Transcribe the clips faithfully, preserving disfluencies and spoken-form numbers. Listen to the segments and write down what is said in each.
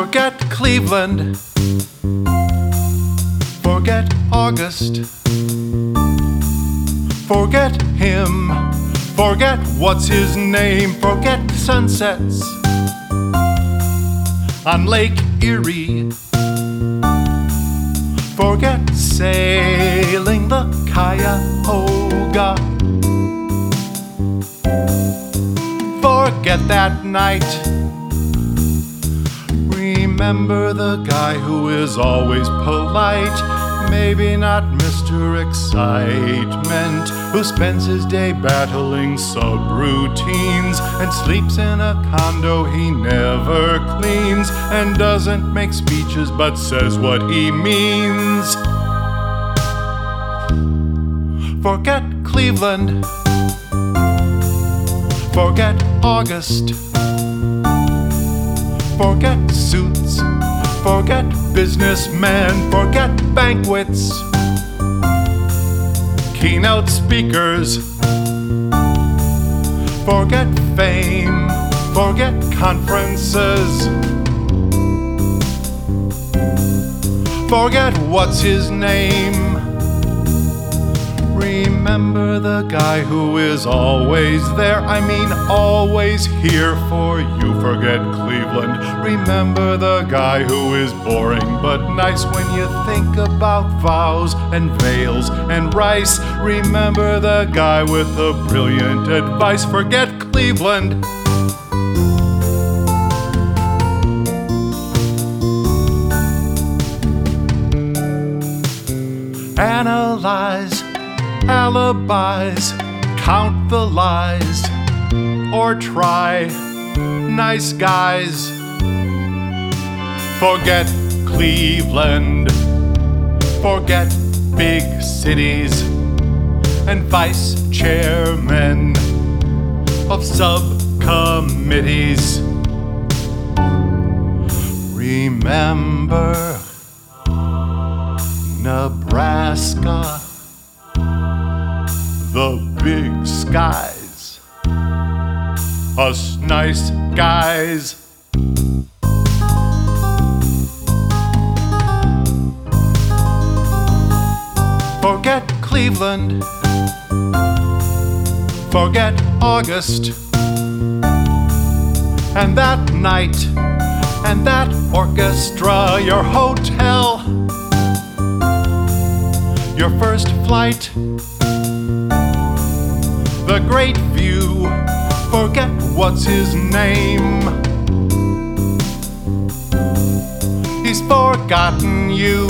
Forget Cleveland. Forget August. Forget him. Forget what's his name. Forget sunsets on Lake Erie. Forget sailing the Cuyahoga. Forget that night. Remember the guy who is always polite, maybe not Mister Excitement, who spends his day battling subroutines and sleeps in a condo he never cleans and doesn't make speeches but says what he means. Forget Cleveland. Forget August. Forget suits. Forget businessmen. Forget banquets. Keynote speakers. Forget fame. Forget conferences. Forget what's his name. Remember the guy who is always there, I mean always here for you. Forget Cleveland. Remember the guy who is boring but nice when you think about vows and veils and rice. Remember the guy with the brilliant advice. Forget Cleveland. Analyze alibis, count the lies, or try nice guys. Forget Cleveland. Forget big cities and vice chairmen of subcommittees. Remember Nebraska, the big skies, us nice guys. Forget Cleveland. Forget August. And that night, and that orchestra, your hotel, your first flight, the great view. Forget what's his name. He's forgotten you.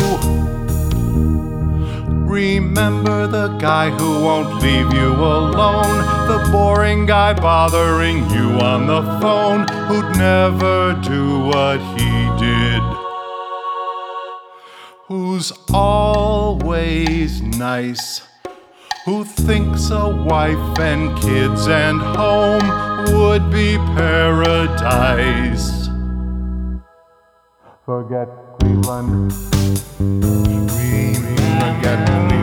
Remember the guy who won't leave you alone, the boring guy bothering you on the phone, who'd never do what he did, who's always nice, who thinks a wife and kids and home would be paradise. Forget Cleveland. Forget Cleveland.